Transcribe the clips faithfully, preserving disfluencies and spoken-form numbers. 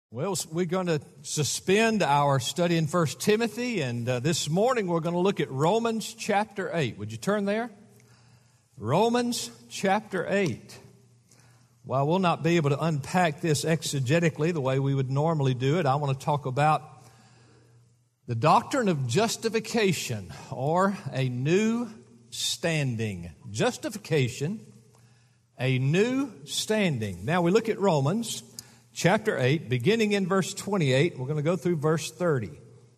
Well, we're going to suspend our study in First Timothy, and uh, this morning we're going to look at Romans chapter eight. Would you turn there? Romans chapter eight. While we'll not be able to unpack this exegetically the way we would normally do it, I want to talk about the doctrine of justification, or a new standing. Justification, a new standing. Now we look at Romans chapter eight, beginning in verse twenty-eight. We're going to go through verse thirty.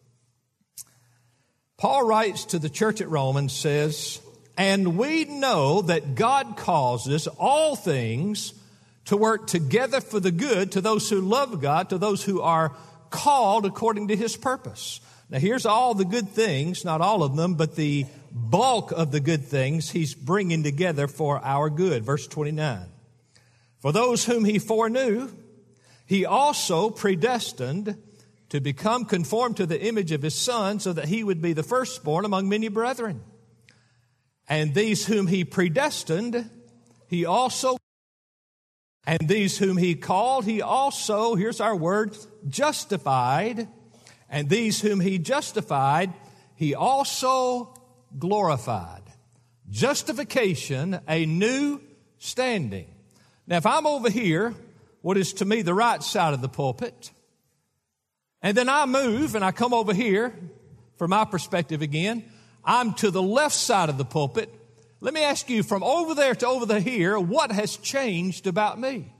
Paul writes to the church at Romans, says, "And we know that God causes all things to work together for the good to those who love God, to those who are called according to His purpose." Now here's all the good things, not all of them, but the bulk of the good things He's bringing together for our good. Verse twenty-nine. "For those whom He foreknew, He also predestined to become conformed to the image of His Son, so that He would be the firstborn among many brethren. And these whom He predestined, He also, and these whom He called, He also," here's our word, "justified. And these whom He justified, He also glorified." Justification, a new standing. Now, if I'm over here, what is to me the right side of the pulpit, and then I move and I come over here, from my perspective again, I'm to the left side of the pulpit. Let me ask you, from over there to over there here, what has changed about me?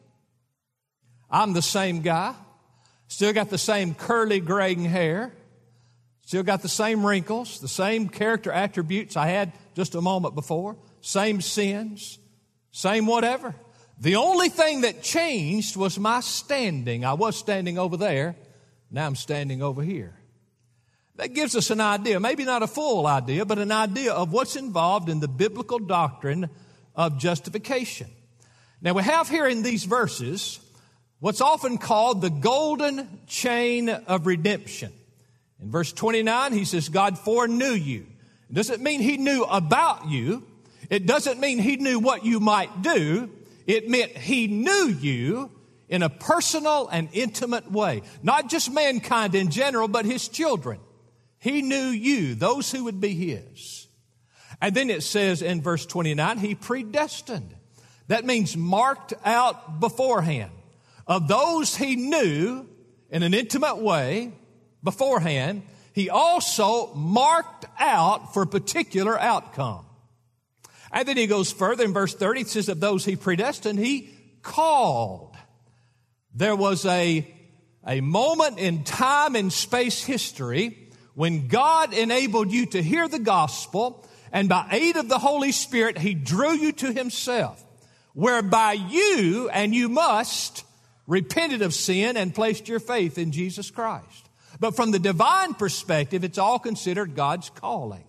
I'm the same guy, still got the same curly graying hair, still got the same wrinkles, the same character attributes I had just a moment before, same sins, same whatever. The only thing that changed was my standing. I was standing over there. Now I'm standing over here. That gives us an idea, maybe not a full idea, but an idea of what's involved in the biblical doctrine of justification. Now we have here in these verses what's often called the golden chain of redemption. In verse twenty-nine, he says, God foreknew you. It doesn't mean He knew about you. It doesn't mean He knew what you might do. It meant He knew you in a personal and intimate way. Not just mankind in general, but His children. He knew you, those who would be His. And then it says in verse twenty-nine, He predestined. That means marked out beforehand. Of those He knew in an intimate way beforehand, He also marked out for a particular outcome. And then he goes further in verse thirty, it says, of those He predestined, He called. There was a, a moment in time and space history when God enabled you to hear the gospel, and by aid of the Holy Spirit, He drew you to Himself, whereby you, and you must, repented of sin and placed your faith in Jesus Christ. But from the divine perspective, it's all considered God's calling.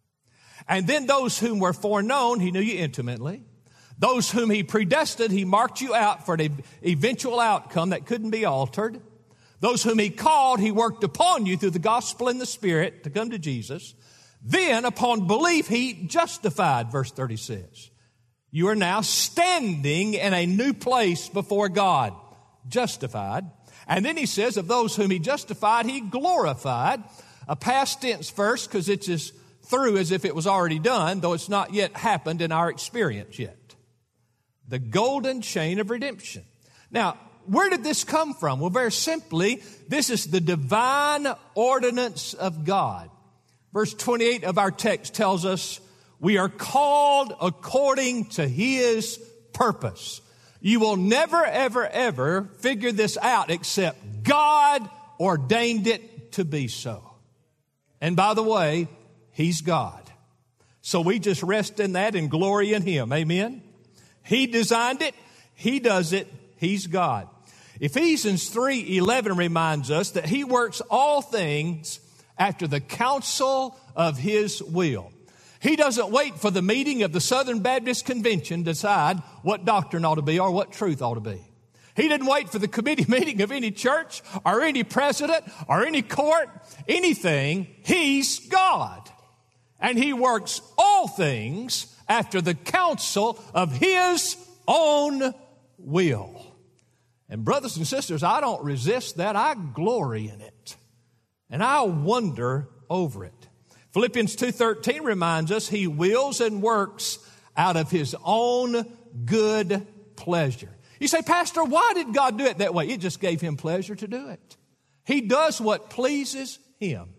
And then those whom were foreknown, He knew you intimately. Those whom He predestined, He marked you out for an eventual outcome that couldn't be altered. Those whom He called, He worked upon you through the gospel and the Spirit to come to Jesus. Then upon belief, He justified, verse thirty says. You are now standing in a new place before God, justified. And then He says, of those whom He justified, He glorified. A past tense verse, because it's as through as if it was already done, though it's not yet happened in our experience yet. The golden chain of redemption. Now, where did this come from? Well, very simply, this is the divine ordinance of God. Verse twenty-eight of our text tells us, we are called according to His purpose. You will never, ever, ever figure this out except God ordained it to be so. And by the way, He's God. So we just rest in that and glory in Him. Amen? He designed it. He does it. He's God. Ephesians three eleven reminds us that He works all things after the counsel of His will. He doesn't wait for the meeting of the Southern Baptist Convention to decide what doctrine ought to be or what truth ought to be. He didn't wait for the committee meeting of any church or any president or any court, anything. He's God. And He works all things after the counsel of His own will. And brothers and sisters, I don't resist that. I glory in it. And I wonder over it. Philippians two thirteen reminds us He wills and works out of His own good pleasure. You say, Pastor, why did God do it that way? It just gave Him pleasure to do it. He does what pleases Him.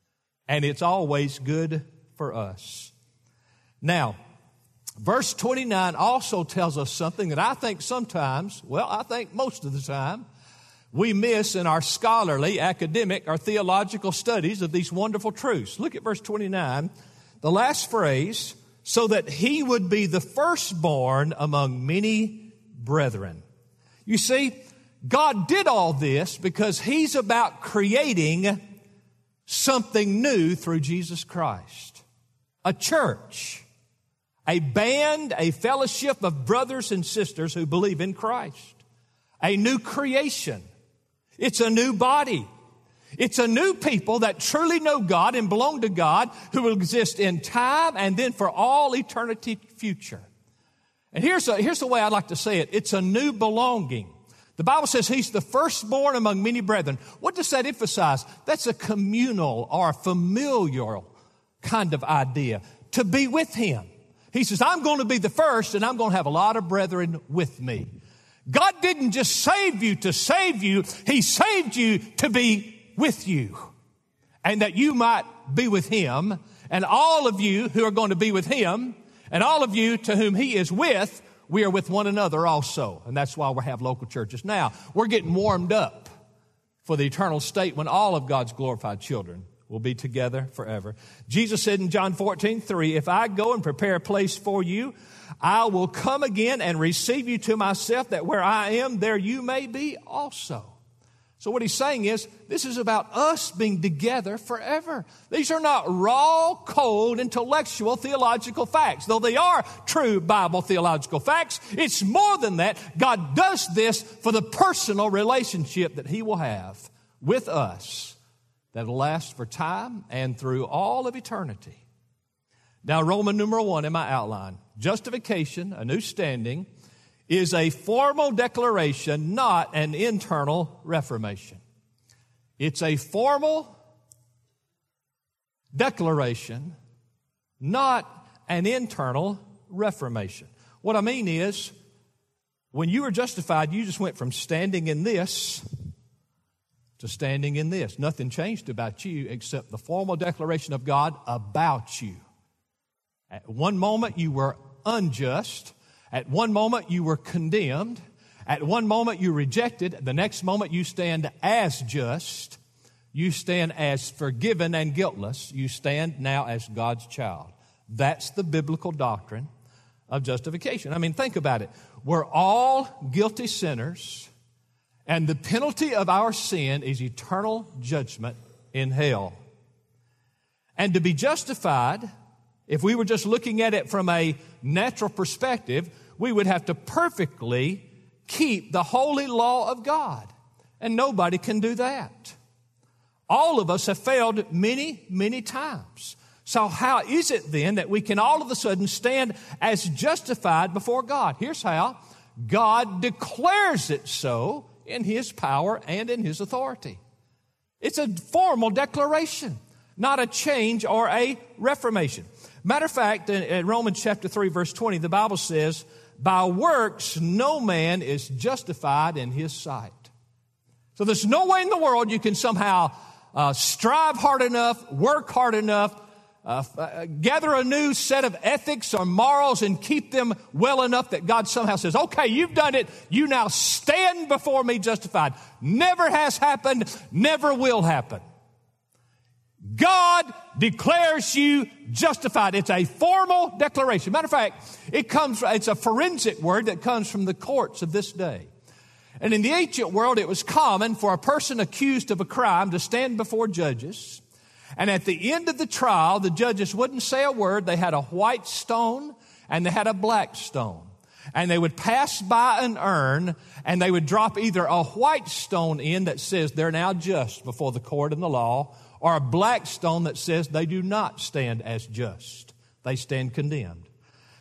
And it's always good for us. Now, verse twenty-nine also tells us something that I think sometimes, well, I think most of the time, we miss in our scholarly, academic, or theological studies of these wonderful truths. Look at verse twenty-nine, the last phrase, so that He would be the firstborn among many brethren. You see, God did all this because He's about creating something new through Jesus Christ. A church, a band, a fellowship of brothers and sisters who believe in Christ. A new creation. It's a new body. It's a new people that truly know God and belong to God, who will exist in time and then for all eternity future. And here's, a, here's the way I'd like to say it. It's a new belonging. The Bible says He's the firstborn among many brethren. What does that emphasize? That's a communal or familial kind of idea. To be with Him. He says, I'm going to be the first and I'm going to have a lot of brethren with me. God didn't just save you to save you. He saved you to be with you. And that you might be with Him. And all of you who are going to be with Him, and all of you to whom He is with, we are with one another also. And that's why we have local churches. Now, we're getting warmed up for the eternal state when all of God's glorified children will be together forever. Jesus said in John fourteen three, if I go and prepare a place for you, I will come again and receive you to myself, that where I am, there you may be also. So what He's saying is, this is about us being together forever. These are not raw, cold, intellectual, theological facts. Though they are true Bible theological facts, it's more than that. God does this for the personal relationship that He will have with us that will last for time and through all of eternity. Now, Roman numeral one in my outline. Justification, a new standing, is a formal declaration, not an internal reformation. It's a formal declaration, not an internal reformation. What I mean is, when you were justified, you just went from standing in this to standing in this. Nothing changed about you except the formal declaration of God about you. At one moment, you were unjust. At one moment, you were condemned. At one moment, you rejected. The next moment, you stand as just. You stand as forgiven and guiltless. You stand now as God's child. That's the biblical doctrine of justification. I mean, think about it. We're all guilty sinners, and the penalty of our sin is eternal judgment in hell. And to be justified, if we were just looking at it from a natural perspective, we would have to perfectly keep the holy law of God. And nobody can do that. All of us have failed many, many times. So how is it then that we can all of a sudden stand as justified before God? Here's how. God declares it so in His power and in His authority. It's a formal declaration, not a change or a reformation. Matter of fact, in Romans chapter three, verse twenty, the Bible says, by works no man is justified in his sight. So there's no way in the world you can somehow uh, strive hard enough, work hard enough, uh, uh, gather a new set of ethics or morals and keep them well enough that God somehow says, okay, you've done it. You now stand before me justified. Never has happened, never will happen. God declares you justified. It's a formal declaration. Matter of fact, it comes, it's a forensic word that comes from the courts of this day. And in the ancient world, it was common for a person accused of a crime to stand before judges. And at the end of the trial, the judges wouldn't say a word. They had a white stone and they had a black stone. And they would pass by an urn and they would drop either a white stone in that says they're now just before the court and the law, or a black stone that says they do not stand as just. They stand condemned.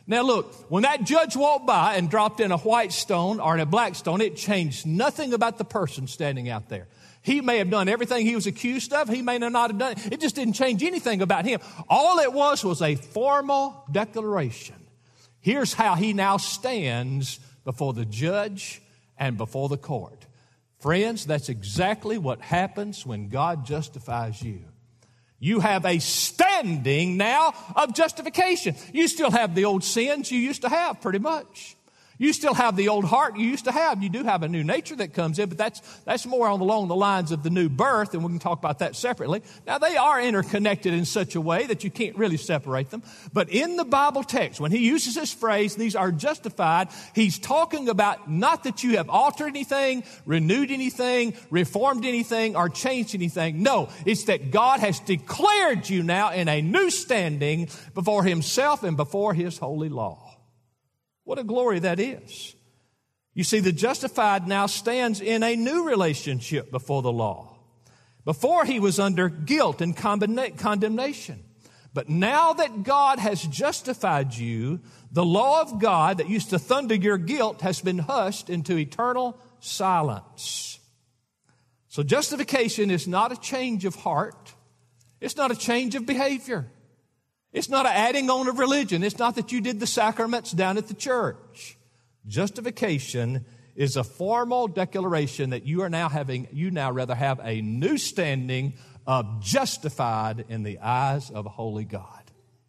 Now look, when that judge walked by and dropped in a white stone or in a black stone, it changed nothing about the person standing out there. He may have done everything he was accused of. He may not have done it. It just didn't change anything about him. All it was was a formal declaration. Here's how he now stands before the judge and before the court. Friends, that's exactly what happens when God justifies you. You have a standing now of justification. You still have the old sins you used to have, pretty much. You still have the old heart you used to have. You do have a new nature that comes in, but that's that's more on along the lines of the new birth, and we can talk about that separately. Now, they are interconnected in such a way that you can't really separate them. But in the Bible text, when he uses this phrase, these are justified, he's talking about not that you have altered anything, renewed anything, reformed anything, or changed anything. No, it's that God has declared you now in a new standing before himself and before his holy law. What a glory that is. You see, the justified now stands in a new relationship before the law. Before, he was under guilt and condemnation. But now that God has justified you, the law of God that used to thunder your guilt has been hushed into eternal silence. So justification is not a change of heart. It's not a change of behavior. It's not an adding on of religion. It's not that you did the sacraments down at the church. Justification is a formal declaration that you are now having, you now rather have a new standing of justified in the eyes of a holy God.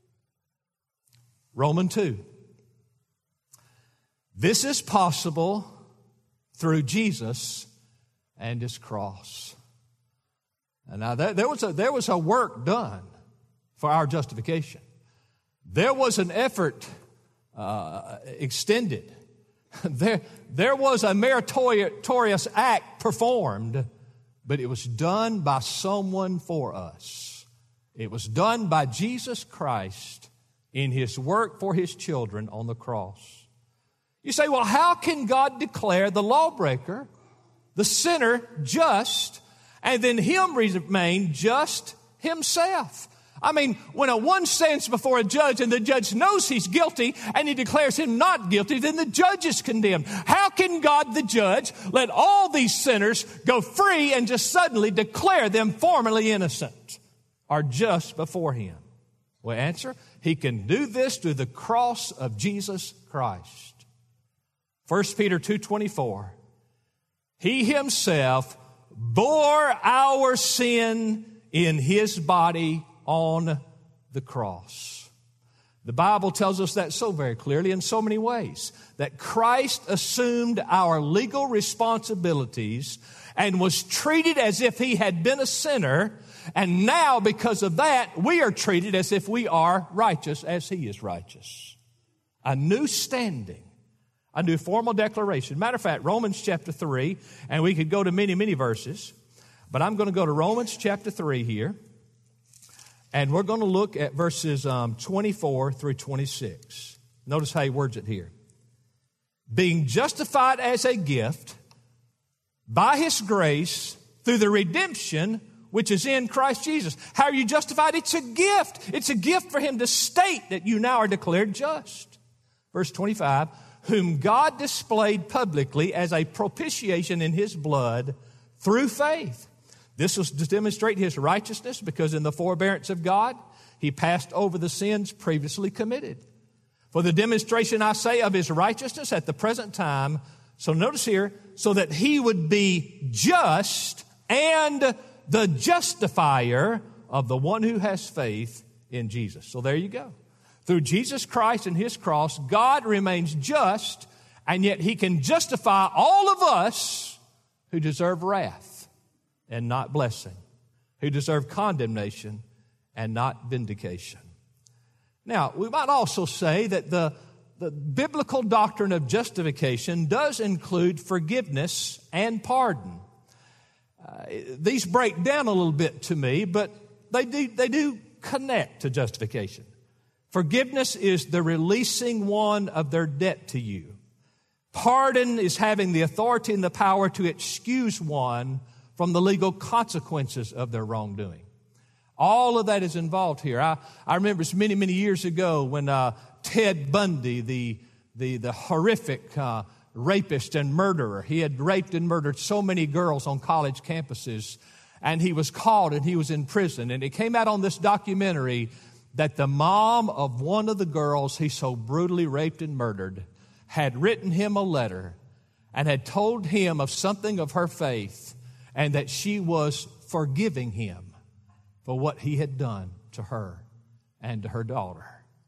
Romans two. This is possible through Jesus and his cross. And now there, there was a, there was a work done for our justification. There was an effort uh, extended. There, there was a meritorious act performed, but it was done by someone for us. It was done by Jesus Christ in his work for his children on the cross. You say, well, how can God declare the lawbreaker, the sinner, just, and then him remain just himself? I mean, when a one stands before a judge and the judge knows he's guilty and he declares him not guilty, then the judge is condemned. How can God, the judge, let all these sinners go free and just suddenly declare them formally innocent or just before him? Well, answer, he can do this through the cross of Jesus Christ. First Peter two twenty-four, he himself bore our sin in his body on the cross. The Bible tells us that so very clearly in so many ways, that Christ assumed our legal responsibilities and was treated as if he had been a sinner, and now because of that, we are treated as if we are righteous as he is righteous. A new standing, a new formal declaration. Matter of fact, Romans chapter three, and we could go to many, many verses, but I'm going to go to Romans chapter three here. And we're going to look at verses um, twenty-four through twenty-six. Notice how he words it here. Being justified as a gift by his grace through the redemption which is in Christ Jesus. How are you justified? It's a gift. It's a gift for him to state that you now are declared just. Verse twenty-five, whom God displayed publicly as a propitiation in his blood through faith. This was to demonstrate his righteousness because in the forbearance of God, he passed over the sins previously committed. For the demonstration, I say, of his righteousness at the present time. So notice here, so that he would be just and the justifier of the one who has faith in Jesus. So there you go. Through Jesus Christ and his cross, God remains just, and yet he can justify all of us who deserve wrath and not blessing, who deserve condemnation and not vindication. Now, we might also say that the, the biblical doctrine of justification does include forgiveness and pardon. Uh, these break down a little bit to me, but they do, they do connect to justification. Forgiveness is the releasing one of their debt to you. Pardon is having the authority and the power to excuse one from the legal consequences of their wrongdoing. All of that is involved here. I, I remember many, many years ago when uh, Ted Bundy, the, the, the horrific uh, rapist and murderer. He had raped and murdered so many girls on college campuses, and he was caught and he was in prison. And it came out on this documentary that the mom of one of the girls he so brutally raped and murdered had written him a letter and had told him of something of her faith, and that she was forgiving him for what he had done to her and to her daughter.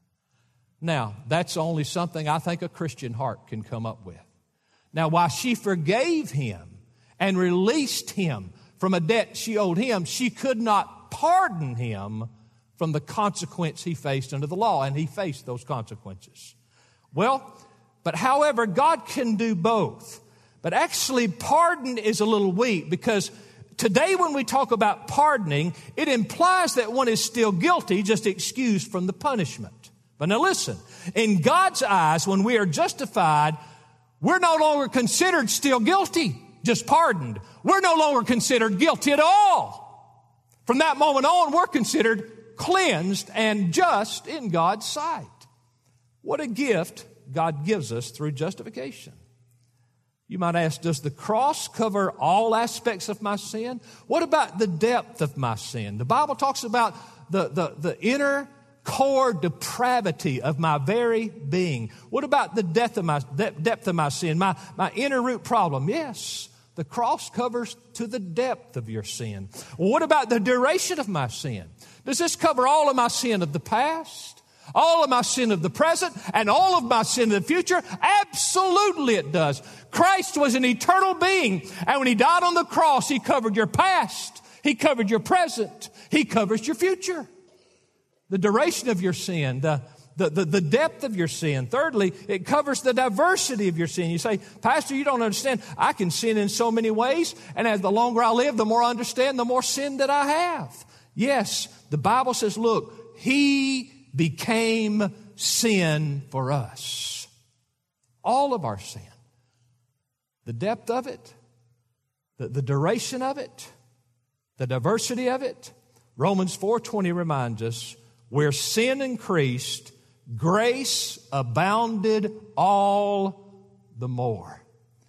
Now, that's only something I think a Christian heart can come up with. Now, while she forgave him and released him from a debt she owed him, she could not pardon him from the consequence he faced under the law, and he faced those consequences. Well, but however, God can do both. But actually, pardon is a little weak, because today when we talk about pardoning, it implies that one is still guilty, just excused from the punishment. But now listen, in God's eyes, when we are justified, we're no longer considered still guilty, just pardoned. We're no longer considered guilty at all. From that moment on, we're considered cleansed and just in God's sight. What a gift God gives us through justification. You might ask, does the cross cover all aspects of my sin? What about the depth of my sin? The Bible talks about the, the, the inner core depravity of my very being. What about the depth of my, depth of my sin, my, my inner root problem? Yes, the cross covers to the depth of your sin. Well, what about the duration of my sin? Does this cover all of my sin of the past, all of my sin of the present, and all of my sin of the future? Absolutely it does. Christ was an eternal being, and when He died on the cross, He covered your past, He covered your present, He covers your future. The duration of your sin, the, the, the, the depth of your sin. Thirdly, it covers the diversity of your sin. You say, Pastor, you don't understand. I can sin in so many ways, and as the longer I live, the more I understand, the more sin that I have. Yes, the Bible says, look, He became sin for us. All of our sin. The depth of it, the, the duration of it, the diversity of it. Romans four twenty reminds us, where sin increased, grace abounded all the more.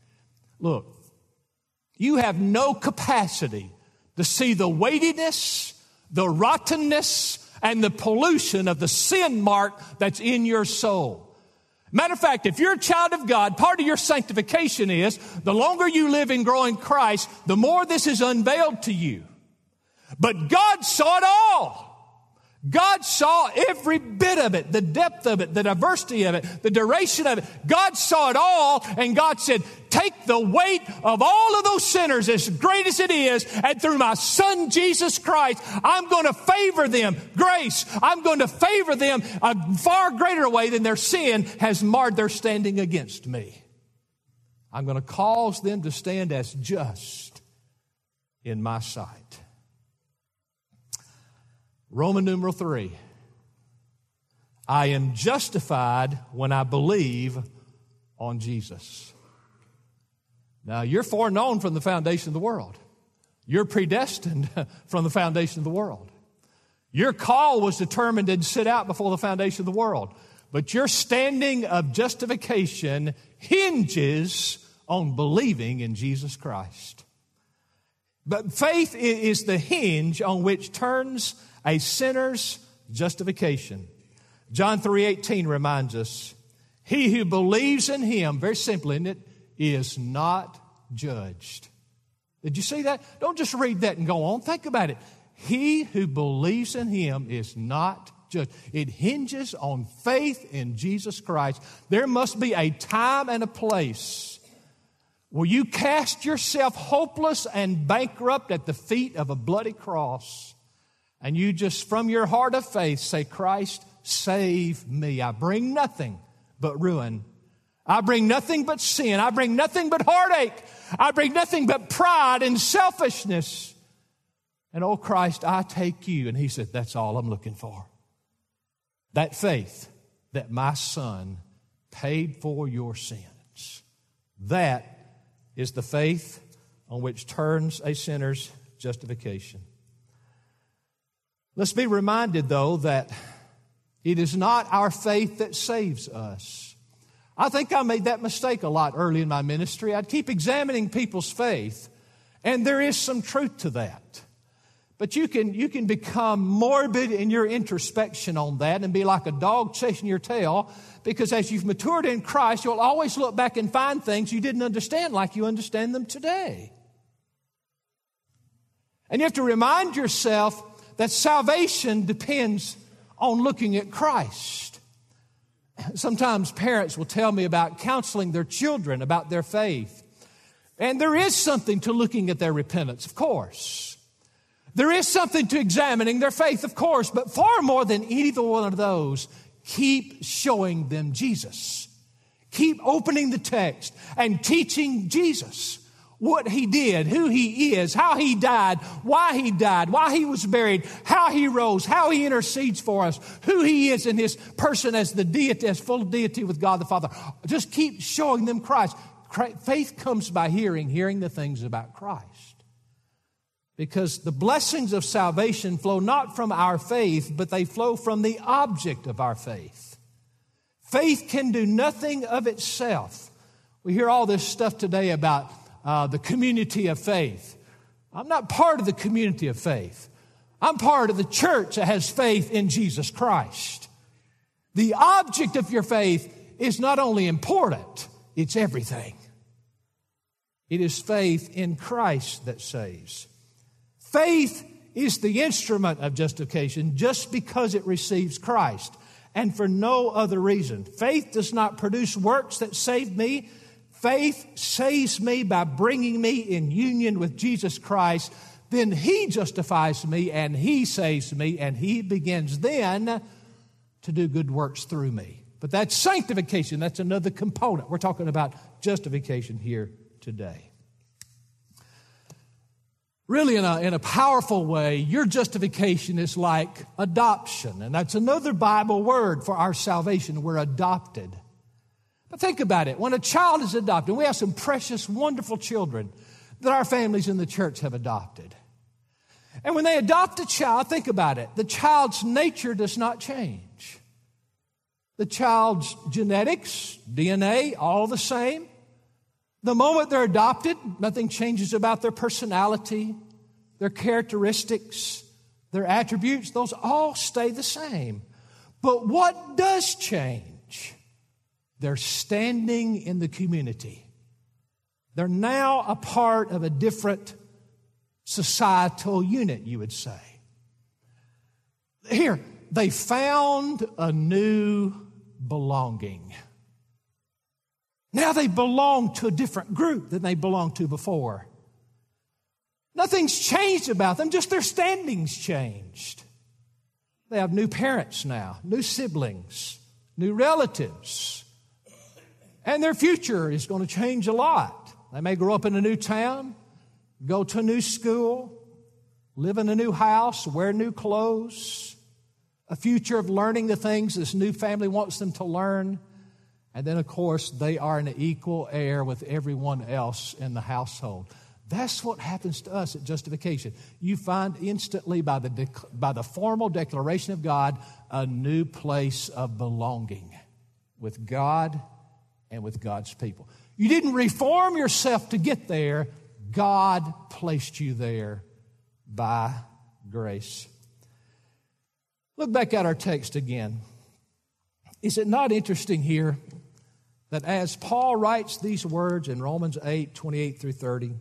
Look, you have no capacity to see the weightiness, the rottenness, and the pollution of the sin mark that's in your soul. Matter of fact, if you're a child of God, part of your sanctification is the longer you live and grow in Christ, the more this is unveiled to you. But God saw it all. God saw every bit of it, the depth of it, the diversity of it, the duration of it. God saw it all, and God said, take the weight of all of those sinners, as great as it is, and through my Son, Jesus Christ, I'm going to favor them. Grace, I'm going to favor them a far greater way than their sin has marred their standing against me. I'm going to cause them to stand as just in my sight. Roman numeral three. I am justified when I believe on Jesus. Now, you're foreknown from the foundation of the world. You're predestined from the foundation of the world. Your call was determined and set out before the foundation of the world. But your standing of justification hinges on believing in Jesus Christ. But faith is the hinge on which turns a sinner's justification. John three eighteen reminds us, he who believes in Him, very simply, isn't it, is not judged. Did you see that? Don't just read that and go on. Think about it. He who believes in Him is not judged. It hinges on faith in Jesus Christ. There must be a time and a place where you cast yourself hopeless and bankrupt at the feet of a bloody cross, and you just, from your heart of faith, say, Christ, save me. I bring nothing but ruin. I bring nothing but sin. I bring nothing but heartache. I bring nothing but pride and selfishness. And, oh, Christ, I take you. And He said, that's all I'm looking for. That faith that my Son paid for your sins. That is the faith on which turns a sinner's justification. Let's be reminded, though, that It is not our faith that saves us. I think I made that mistake a lot early in my ministry. I'd keep examining people's faith, and there is some truth to that. But you can, you can become morbid in your introspection on that and be like a dog chasing your tail, because as you've matured in Christ, you'll always look back and find things you didn't understand like you understand them today. And you have to remind yourself that salvation depends on looking at Christ. Sometimes parents will tell me about counseling their children about their faith. And there is something to looking at their repentance, of course. There is something to examining their faith, of course. But far more than either one of those, keep showing them Jesus. Keep opening the text and teaching Jesus. What He did, who He is, how He died, why He died, why He was buried, how He rose, how He intercedes for us, who He is in His person as the deity, as full deity with God the Father. Just keep showing them Christ. Faith comes by hearing, hearing the things about Christ. Because the blessings of salvation flow not from our faith, but they flow from the object of our faith. Faith can do nothing of itself. We hear all this stuff today about Uh, the community of faith. I'm not part of the community of faith. I'm part of the church that has faith in Jesus Christ. The object of your faith is not only important, it's everything. It is faith in Christ that saves. Faith is the instrument of justification just because it receives Christ and for no other reason. Faith does not produce works that save me. Faith saves me by bringing me in union with Jesus Christ. Then He justifies me and He saves me, and He begins then to do good works through me. But that's sanctification. That's another component. We're talking about justification here today. Really, in a, in a powerful way, your justification is like adoption. And that's another Bible word for our salvation. We're adopted. But think about it. When a child is adopted, we have some precious, wonderful children that our families in the church have adopted. And when they adopt a child, think about it. The child's nature does not change. The child's genetics, D N A, all the same. The moment they're adopted, nothing changes about their personality, their characteristics, their attributes. Those all stay the same. But what does change? They're standing in the community. They're now a part of a different societal unit, you would say. Here, they found a new belonging. Now they belong to a different group than they belonged to before. Nothing's changed about them, just their standing's changed. They have new parents now, new siblings, new relatives. And their future is going to change a lot. They may grow up in a new town, go to a new school, live in a new house, wear new clothes, a future of learning the things this new family wants them to learn. And then, of course, they are an equal heir with everyone else in the household. That's what happens to us at justification. You find instantly by the, dec- by the formal declaration of God a new place of belonging with God and with God's people. You didn't reform yourself to get there. God placed you there by grace. Look back at our text again. Is it not interesting here that as Paul writes these words in Romans eight, twenty-eight through thirty,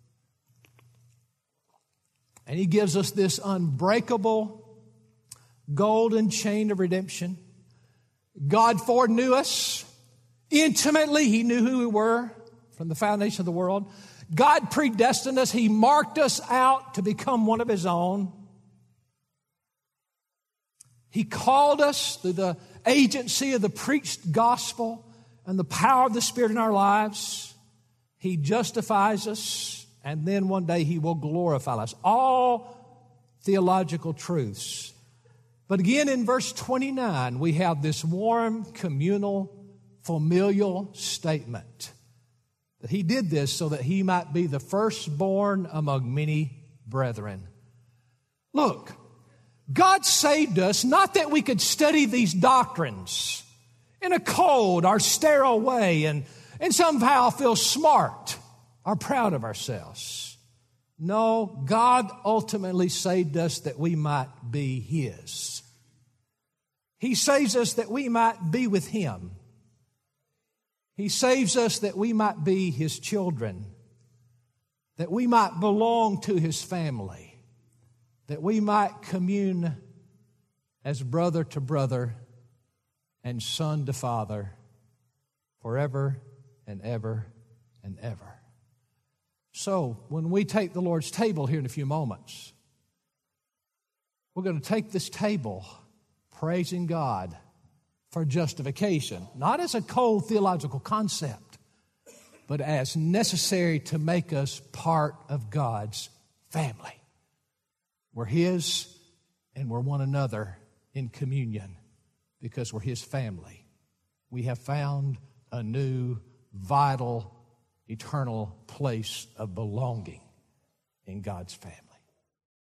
and he gives us this unbreakable golden chain of redemption. God foreknew us intimately. He knew who we were from the foundation of the world. God predestined us. He marked us out to become one of His own. He called us through the agency of the preached gospel and the power of the Spirit in our lives. He justifies us, and then one day He will glorify us. All theological truths. But again, in verse twenty-nine, we have this warm, communal, familial statement that He did this so that He might be the firstborn among many brethren. Look, God saved us not that we could study these doctrines in a cold or sterile way and, and somehow feel smart or proud of ourselves. No, God ultimately saved us that we might be His. He saves us that we might be with Him. He saves us that we might be His children, that we might belong to His family, that we might commune as brother to brother and son to father forever and ever and ever. So, when we take the Lord's table here in a few moments, we're going to take this table praising God for justification, not as a cold theological concept, but as necessary to make us part of God's family. We're His and we're one another in communion because we're His family. We have found a new, vital, eternal place of belonging in God's family.